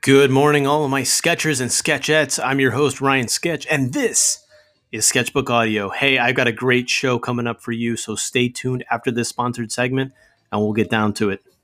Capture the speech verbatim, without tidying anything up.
Good morning, all of my sketchers and sketchettes. I'm your host, Ryan Sketch, and this is Sketchbook Audio. Hey, I've got a great show coming up for you, so stay tuned after this sponsored segment, and we'll get down to it.